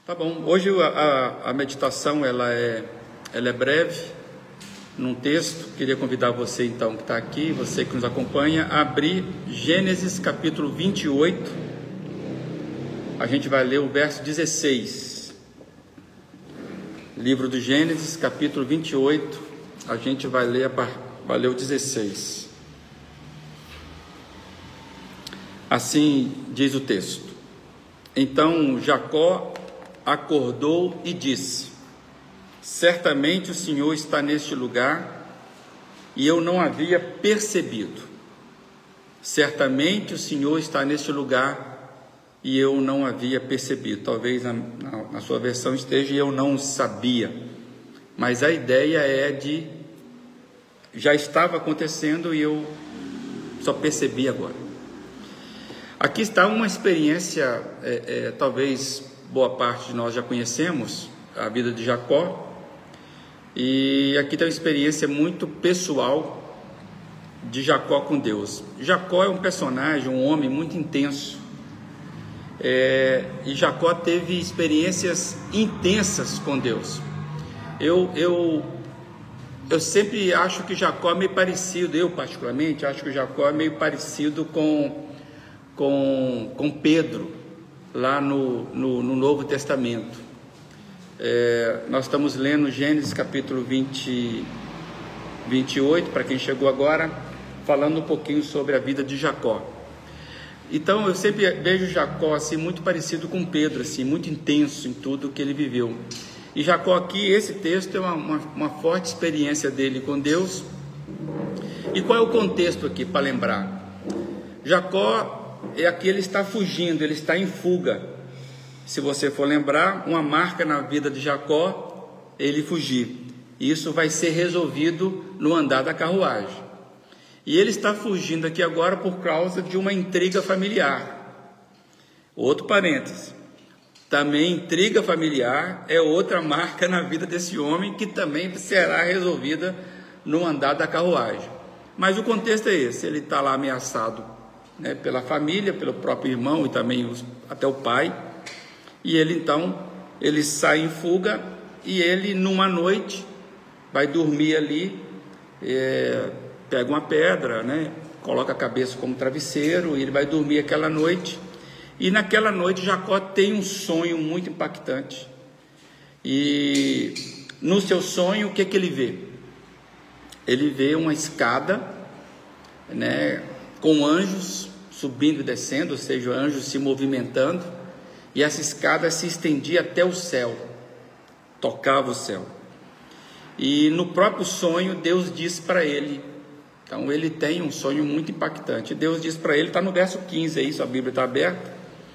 Tá bom, hoje a meditação ela é breve, num texto. Queria convidar você então que está aqui, você que nos acompanha, a abrir Gênesis capítulo 28, a gente vai ler o verso 16, livro do Gênesis capítulo 28, a gente vai ler o 16, assim diz o texto. Então Jacó acordou e disse: certamente o Senhor está neste lugar, e eu não havia percebido. Certamente o Senhor está neste lugar, e eu não havia percebido. Talvez na sua versão esteja "eu não sabia", mas a ideia é de já estava acontecendo e eu só percebi agora. Aqui está uma experiência, talvez boa parte de nós já conhecemos a vida de Jacó, e aqui tem uma experiência muito pessoal de Jacó com Deus. Jacó é um personagem, um homem muito intenso, e Jacó teve experiências intensas com Deus. Eu sempre acho que Jacó é meio parecido, eu particularmente acho que Jacó é meio parecido com Pedro, lá no Novo Testamento. Nós estamos lendo Gênesis capítulo 28, para quem chegou agora, falando um pouquinho sobre a vida de Jacó. Então eu sempre vejo Jacó assim, muito parecido com Pedro, assim, muito intenso em tudo que ele viveu. E Jacó aqui, esse texto é uma forte experiência dele com Deus. E qual é o contexto aqui, para lembrar? Jacó aqui ele está fugindo, ele está em fuga. Se você for lembrar, uma marca na vida de Jacó, ele fugir. Isso vai ser resolvido no andar da carruagem. E ele está fugindo aqui agora por causa de uma intriga familiar. Outro parêntese. Também intriga familiar é outra marca na vida desse homem, que também será resolvida no andar da carruagem. Mas o contexto é esse: ele está lá ameaçado, pela família, pelo próprio irmão e também até o pai, e ele sai em fuga, e ele numa noite vai dormir ali, pega uma pedra, coloca a cabeça como travesseiro, e ele vai dormir aquela noite. E naquela noite Jacó tem um sonho muito impactante, e no seu sonho o que ele vê? Ele vê uma escada, com anjos subindo e descendo, ou seja, anjos se movimentando, e essa escada se estendia até o céu, tocava o céu. E no próprio sonho Deus diz para ele, então ele tem um sonho muito impactante. Deus diz para ele, está no verso 15 aí, sua Bíblia está aberta.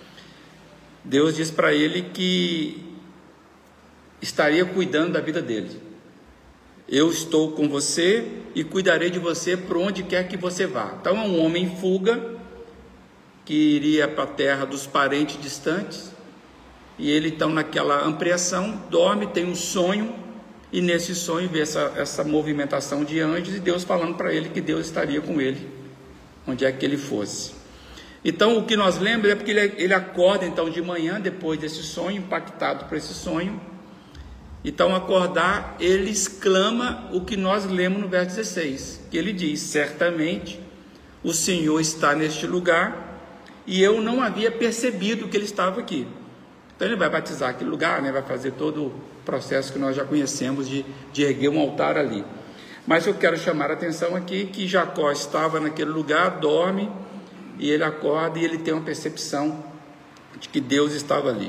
Deus diz para ele que estaria cuidando da vida dele. Eu estou com você e cuidarei de você por onde quer que você vá. Então é um homem em fuga, que iria para a terra dos parentes distantes, e ele então naquela ampliação, dorme, tem um sonho, e nesse sonho vê essa movimentação de anjos, e Deus falando para ele que Deus estaria com ele, onde é que ele fosse. Então o que nós lembramos é porque ele acorda então de manhã, depois desse sonho, impactado por esse sonho. Então, acordar, ele exclama o que nós lemos no verso 16, que ele diz: certamente o Senhor está neste lugar, e eu não havia percebido que ele estava aqui. Então ele vai batizar aquele lugar, vai fazer todo o processo que nós já conhecemos de erguer um altar ali. Mas eu quero chamar a atenção aqui que Jacó estava naquele lugar, dorme, e ele acorda e ele tem uma percepção de que Deus estava ali.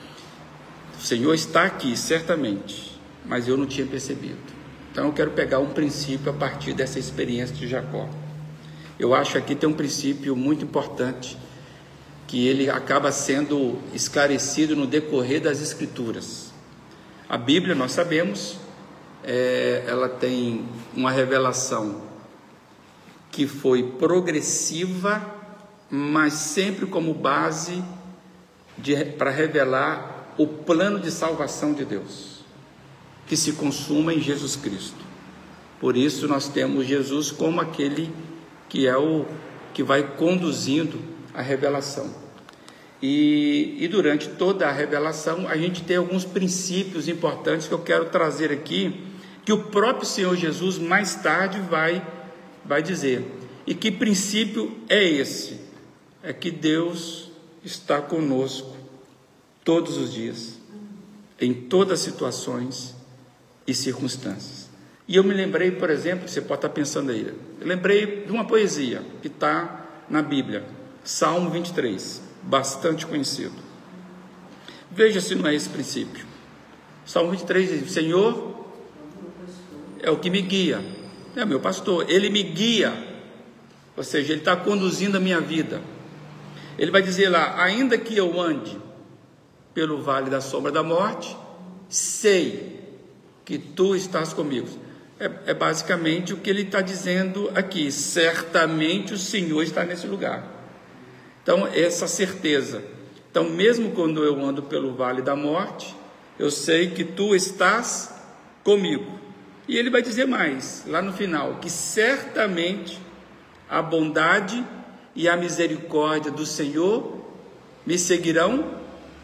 O Senhor está aqui, certamente, mas eu não tinha percebido. Então eu quero pegar um princípio a partir dessa experiência de Jacó. Eu acho que aqui tem um princípio muito importante, que ele acaba sendo esclarecido no decorrer das Escrituras. A Bíblia, nós sabemos, ela tem uma revelação que foi progressiva, mas sempre como base para revelar o plano de salvação de Deus, que se consuma em Jesus Cristo. Por isso nós temos Jesus como aquele que é o que vai conduzindo a revelação. E durante toda a revelação, a gente tem alguns princípios importantes que eu quero trazer aqui, que o próprio Senhor Jesus mais tarde vai dizer. E que princípio é esse? É que Deus está conosco todos os dias, em todas as situações e circunstâncias. E eu me lembrei, por exemplo, você pode estar pensando aí, eu lembrei de uma poesia que está na Bíblia, Salmo 23, bastante conhecido. Veja se não é esse princípio. Salmo 23 diz: o Senhor é o que me guia, é o meu pastor, Ele me guia, ou seja, Ele está conduzindo a minha vida. Ele vai dizer lá: ainda que eu ande pelo vale da sombra da morte, sei que Tu estás comigo. É basicamente o que ele está dizendo aqui: certamente o Senhor está nesse lugar. Então, essa certeza. Então, mesmo quando eu ando pelo vale da morte, eu sei que Tu estás comigo. E ele vai dizer mais, lá no final, que certamente a bondade e a misericórdia do Senhor me seguirão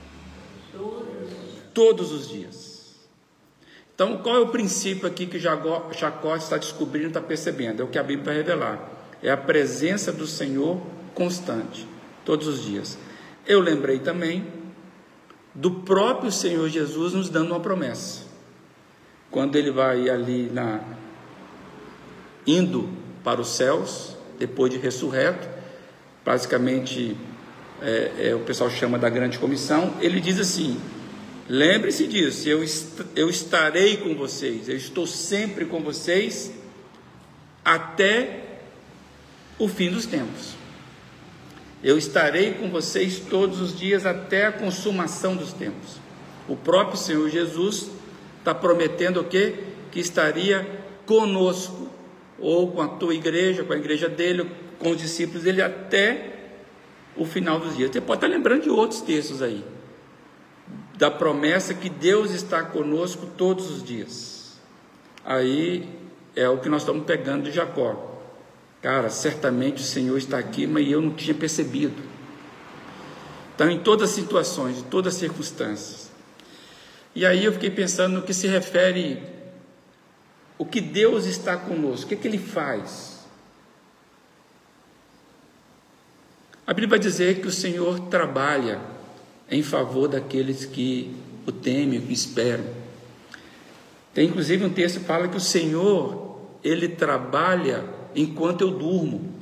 todos os dias. Então, qual é o princípio aqui que Jacó está descobrindo, está percebendo? É o que a Bíblia vai revelar. É a presença do Senhor constante, todos os dias. Eu lembrei também do próprio Senhor Jesus nos dando uma promessa. Quando ele vai ali indo para os céus, depois de ressurreto, basicamente o pessoal chama da grande comissão, ele diz assim: lembre-se disso, eu estarei com vocês, eu estou sempre com vocês até o fim dos tempos. Eu estarei com vocês todos os dias até a consumação dos tempos. O próprio Senhor Jesus está prometendo o quê? Que estaria conosco, ou com a tua igreja, com a igreja dele, com os discípulos dele, até o final dos dias. Você pode estar lembrando de outros textos aí, da promessa que Deus está conosco todos os dias. Aí é o que nós estamos pegando de Jacó. Cara, certamente o Senhor está aqui, mas eu não tinha percebido. Então, em todas as situações, em todas as circunstâncias. E aí eu fiquei pensando no que se refere, o que Deus está conosco, o que Ele faz? A Bíblia vai dizer que o Senhor trabalha em favor daqueles que o temem, que esperam. Tem inclusive um texto que fala que o Senhor, Ele trabalha enquanto eu durmo.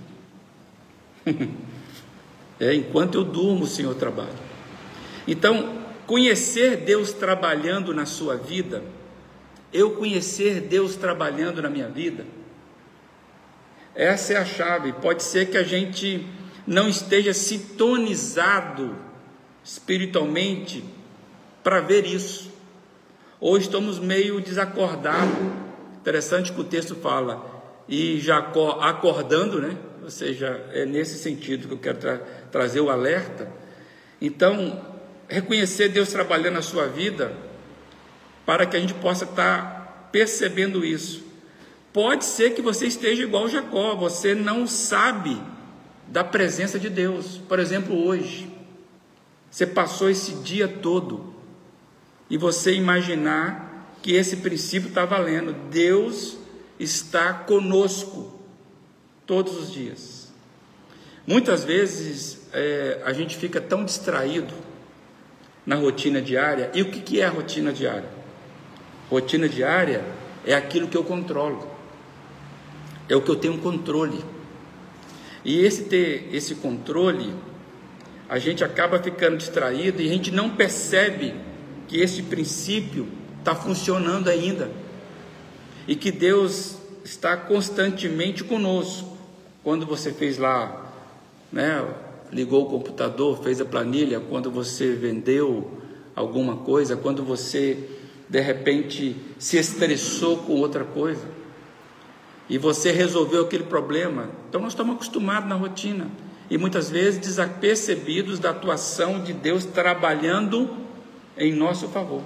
Enquanto eu durmo, o Senhor trabalha. Então, conhecer Deus trabalhando na sua vida, eu conhecer Deus trabalhando na minha vida, essa é a chave. Pode ser que a gente não esteja sintonizado espiritualmente para ver isso, ou estamos meio desacordados. Interessante que o texto fala, e Jacó acordando, né? Ou seja, é nesse sentido que eu quero trazer o alerta. Então, reconhecer Deus trabalhando na sua vida, para que a gente possa estar percebendo isso. Pode ser que você esteja igual Jacó, você não sabe da presença de Deus. Por exemplo, hoje, você passou esse dia todo, e você imaginar que esse princípio está valendo. Deus está conosco todos os dias. Muitas vezes a gente fica tão distraído na rotina diária. E o que é a rotina diária? Rotina diária é aquilo que eu controlo, é o que eu tenho controle. E ter esse controle, a gente acaba ficando distraído e a gente não percebe que esse princípio está funcionando ainda, e que Deus está constantemente conosco. Quando você fez lá, né, ligou o computador, fez a planilha, quando você vendeu alguma coisa, quando você de repente se estressou com outra coisa, e você resolveu aquele problema. Então nós estamos acostumados na rotina, e muitas vezes desapercebidos da atuação de Deus trabalhando em nosso favor.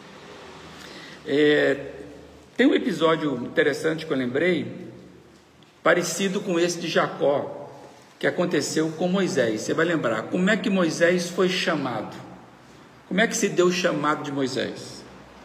Tem um episódio interessante que eu lembrei, parecido com esse de Jacó, que aconteceu com Moisés. Você vai lembrar, como é que Moisés foi chamado? Como é que se deu o chamado de Moisés?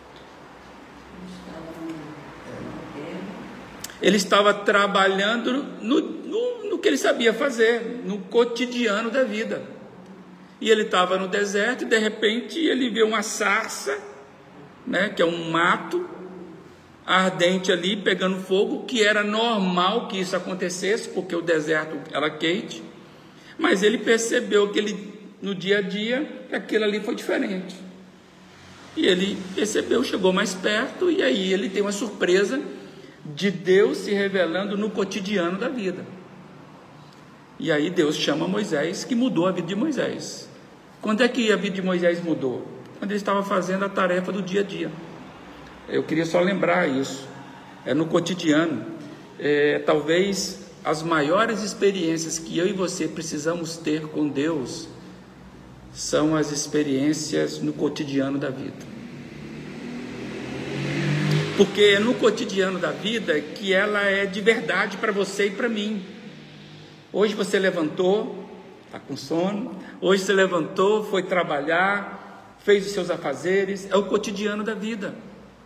Ele estava trabalhando no que ele sabia fazer, no cotidiano da vida. E ele estava no deserto e de repente ele vê uma sarça, né, que é um mato ardente ali, pegando fogo, que era normal que isso acontecesse, porque o deserto era quente, mas ele percebeu que no dia a dia, aquilo ali foi diferente, e ele percebeu, chegou mais perto, e aí ele tem uma surpresa de Deus se revelando no cotidiano da vida, e aí Deus chama Moisés, que mudou a vida de Moisés. Quando é que a vida de Moisés mudou? Quando ele estava fazendo a tarefa do dia a dia. Eu queria só lembrar isso, no cotidiano. Talvez as maiores experiências que eu e você precisamos ter com Deus são as experiências no cotidiano da vida, porque é no cotidiano da vida que ela é de verdade para você e para mim. Hoje você levantou, está com sono, hoje você levantou, foi trabalhar, fez os seus afazeres, é o cotidiano da vida.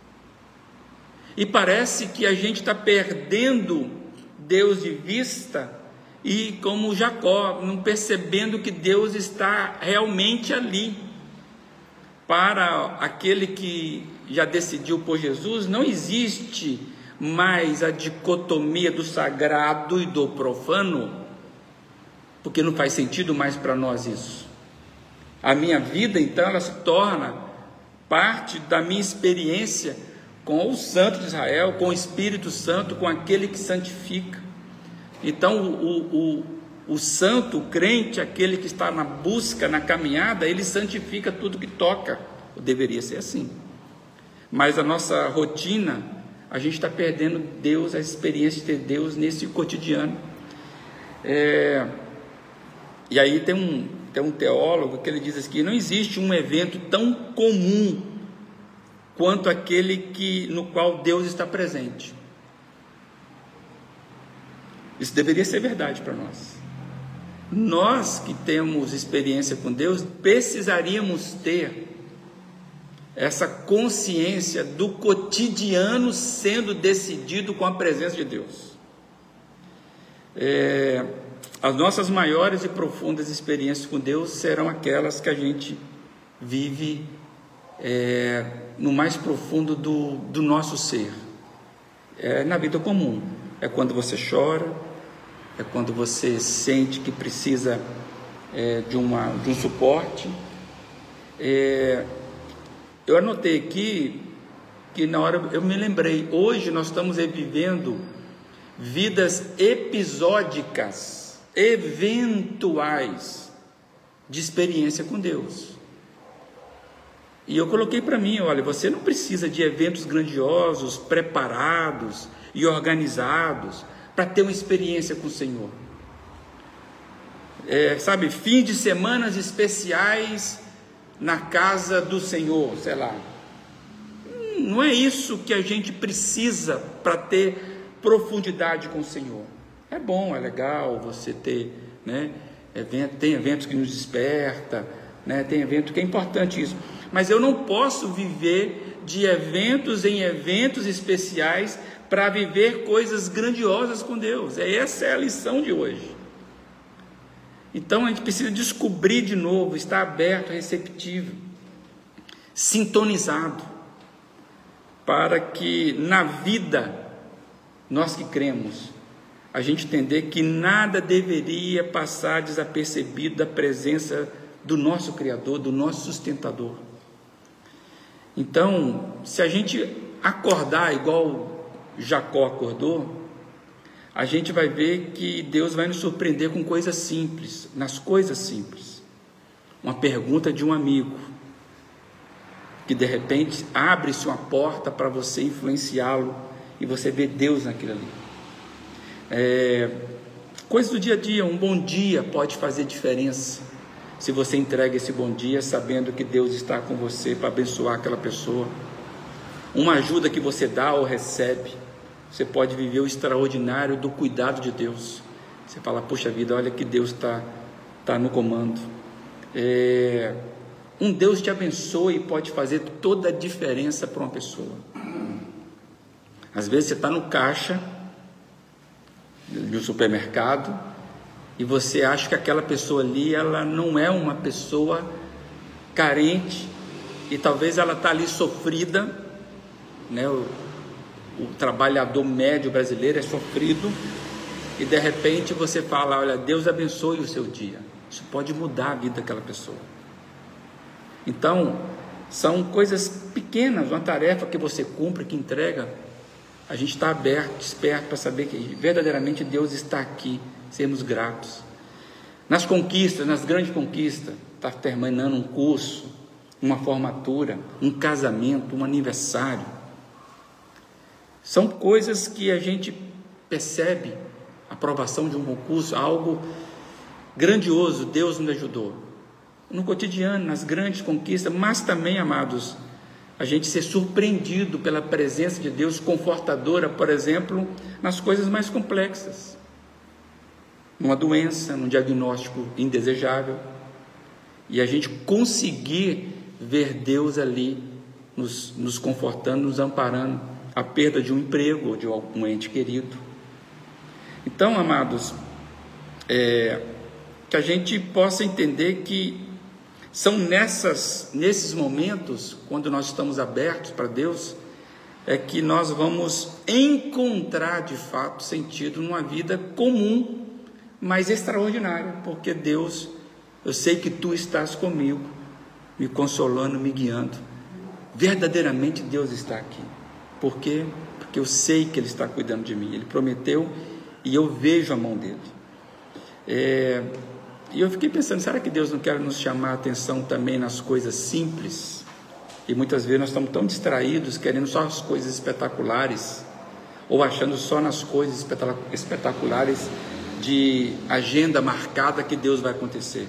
E parece que a gente está perdendo Deus de vista, e como Jacó, não percebendo que Deus está realmente ali. Para aquele que já decidiu por Jesus, não existe mais a dicotomia do sagrado e do profano, porque não faz sentido mais para nós isso. A minha vida, então, ela se torna parte da minha experiência com o Santo de Israel, com o Espírito Santo, com aquele que santifica. Então o santo, o crente, aquele que está na busca, na caminhada, ele santifica tudo que toca. Deveria ser assim, mas a nossa rotina, a gente está perdendo Deus, a experiência de ter Deus nesse cotidiano. E aí tem um teólogo que ele diz assim, que não existe um evento tão comum quanto aquele no qual Deus está presente. Isso deveria ser verdade para nós. Nós que temos experiência com Deus, precisaríamos ter essa consciência do cotidiano sendo decidido com a presença de Deus. As nossas maiores e profundas experiências com Deus serão aquelas que a gente vive no mais profundo do nosso ser. Na vida comum, é quando você chora, é quando você sente que precisa de um suporte. Eu anotei aqui que na hora eu me lembrei, hoje nós estamos vivendo vidas episódicas, eventuais, de experiência com Deus. E eu coloquei para mim, olha, você não precisa de eventos grandiosos, preparados e organizados para ter uma experiência com o Senhor. Sabe, fim de semanas especiais na casa do Senhor, sei lá. Não é isso que a gente precisa para ter profundidade com o Senhor. É bom, é legal você ter, né, tem eventos que nos desperta, né, tem evento que é importante isso. Mas eu não posso viver de eventos em eventos especiais para viver coisas grandiosas com Deus. Essa é a lição de hoje. Então a gente precisa descobrir de novo, estar aberto, receptivo, sintonizado, para que na vida, nós que cremos, a gente entender que nada deveria passar desapercebido da presença do nosso Criador, do nosso sustentador. Então, se a gente acordar igual Jacó acordou, a gente vai ver que Deus vai nos surpreender com coisas simples, nas coisas simples. Uma pergunta de um amigo, que de repente abre-se uma porta para você influenciá-lo, e você vê Deus naquilo ali. Coisas do dia a dia, um bom dia pode fazer diferença, se você entrega esse bom dia, sabendo que Deus está com você para abençoar aquela pessoa. Uma ajuda que você dá ou recebe, você pode viver o extraordinário do cuidado de Deus, Você fala, puxa vida, olha que Deus está no comando. Um Deus te abençoe e pode fazer toda a diferença para uma pessoa. Às vezes você está no caixa de um supermercado e você acha que aquela pessoa ali, ela não é uma pessoa carente, e talvez ela está ali sofrida, né? O trabalhador médio brasileiro é sofrido, e de repente você fala, olha, Deus abençoe o seu dia. Isso pode mudar a vida daquela pessoa. Então, são coisas pequenas, uma tarefa que você cumpre, que entrega, a gente está aberto, esperto para saber que verdadeiramente Deus está aqui, sermos gratos. Nas conquistas, nas grandes conquistas, está terminando um curso, uma formatura, um casamento, um aniversário. São coisas que a gente percebe, a aprovação de um concurso, algo grandioso, Deus nos ajudou. No cotidiano, nas grandes conquistas, mas também, amados, a gente ser surpreendido pela presença de Deus confortadora, por exemplo, nas coisas mais complexas. Numa doença, num diagnóstico indesejável, e a gente conseguir ver Deus ali nos confortando, nos amparando, a perda de um emprego ou de um ente querido. Então, amados, que a gente possa entender que são nesses momentos, quando nós estamos abertos para Deus, que nós vamos encontrar de fato sentido numa vida comum, mas extraordinária, porque Deus, eu sei que Tu estás comigo, me consolando, me guiando. Verdadeiramente Deus está aqui. Por quê? Porque eu sei que Ele está cuidando de mim. Ele prometeu e eu vejo a mão dele. E eu fiquei pensando, será que Deus não quer nos chamar a atenção também nas coisas simples? E muitas vezes nós estamos tão distraídos, querendo só as coisas espetaculares, ou achando só nas coisas espetaculares de agenda marcada que Deus vai acontecer.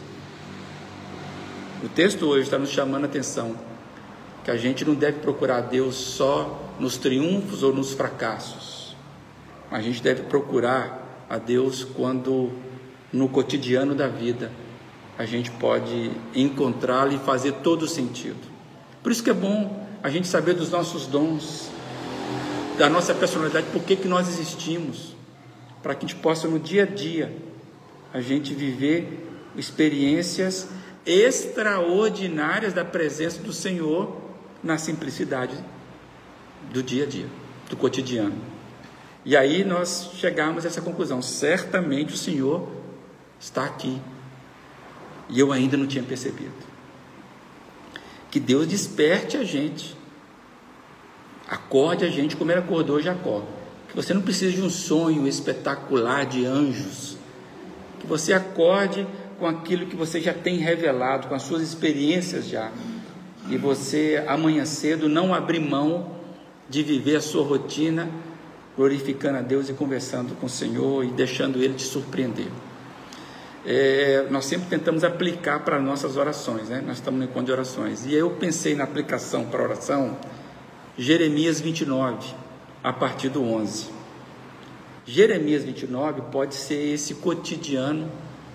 O texto hoje está nos chamando a atenção que a gente não deve procurar Deus só nos triunfos ou nos fracassos. A gente deve procurar a Deus quando no cotidiano da vida a gente pode encontrá-lo e fazer todo o sentido. Por isso que é bom a gente saber dos nossos dons, da nossa personalidade, por que nós existimos, para que a gente possa no dia a dia a gente viver experiências extraordinárias da presença do Senhor na simplicidade do dia a dia, do cotidiano. E aí nós chegamos a essa conclusão: certamente o Senhor está aqui, e eu ainda não tinha percebido. Que Deus desperte a gente, acorde a gente como Ele acordou Jacó. Que você não precisa de um sonho espetacular de anjos, que você acorde com aquilo que você já tem revelado, com as suas experiências já, e você amanhã cedo não abrir mão de viver a sua rotina, glorificando a Deus e conversando com o Senhor e deixando Ele te surpreender. Nós sempre tentamos aplicar para nossas orações, né? Nós estamos no encontro de orações, e eu pensei na aplicação para oração, Jeremias 29, a partir do 11. Jeremias 29 pode ser esse cotidiano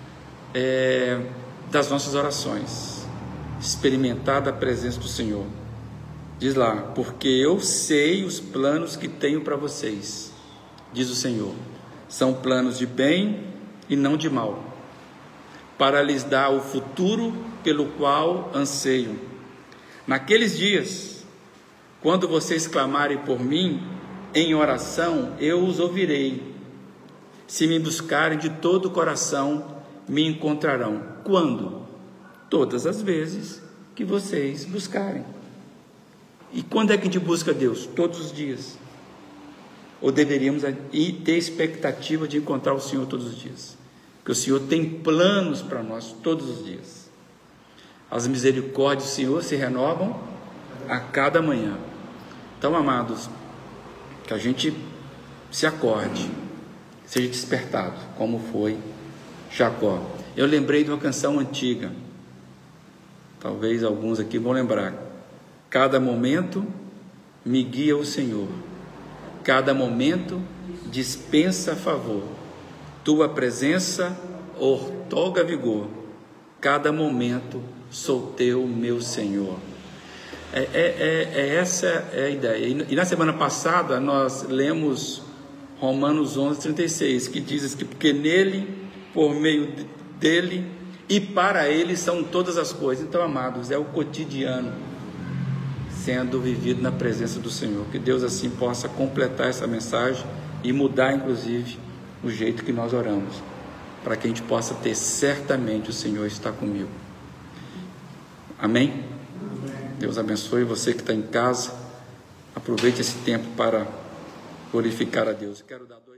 das nossas orações, experimentar a presença do Senhor. Diz lá: porque eu sei os planos que tenho para vocês, diz o Senhor, são planos de bem e não de mal, para lhes dar o futuro pelo qual anseiam. Naqueles dias, quando vocês clamarem por mim em oração, eu os ouvirei. Se me buscarem de todo o coração, me encontrarão. Quando? Todas as vezes que vocês buscarem. E quando é que a gente busca Deus? Todos os dias. Ou deveríamos ter expectativa de encontrar o Senhor todos os dias? Porque o Senhor tem planos para nós todos os dias. As misericórdias do Senhor se renovam a cada manhã. Então, amados, que a gente se acorde, seja despertado, como foi Jacó. Eu lembrei de uma canção antiga, talvez alguns aqui vão lembrar: cada momento me guia o Senhor, cada momento dispensa favor, tua presença outorga vigor, cada momento sou teu, meu Senhor. Essa é a ideia. E na semana passada nós lemos Romanos 11:36, que diz que porque nele, por meio dele e para ele são todas as coisas. Então, amados, é o cotidiano sendo vivido na presença do Senhor. Que Deus assim possa completar essa mensagem e mudar inclusive o jeito que nós oramos, para que a gente possa ter certamente o Senhor está comigo. Amém? Deus abençoe você que está em casa. Aproveite esse tempo para glorificar a Deus. Eu quero dar